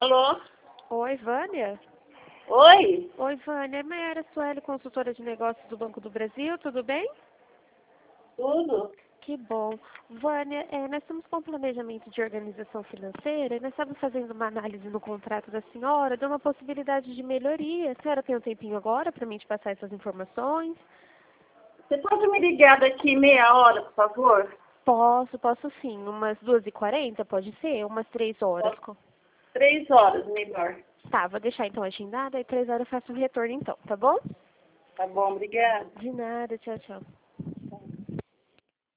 Alô? Oi, Vânia? Oi? Oi, Vânia. É Mayara Sueli, consultora de negócios do Banco do Brasil, tudo bem? Tudo? Que bom. Vânia, nós estamos com um planejamento de organização financeira e nós estamos fazendo uma análise no contrato da senhora de uma possibilidade de melhoria. A senhora tem um tempinho agora para mim te passar essas informações? Você pode me ligar daqui meia hora, por favor? Posso sim. Umas 2h40, pode ser? Umas 3 horas. 3 horas, melhor. Tá, vou deixar então agendada e 3 horas eu faço um retorno então, tá bom? Tá bom, obrigada. De nada, tchau, tchau.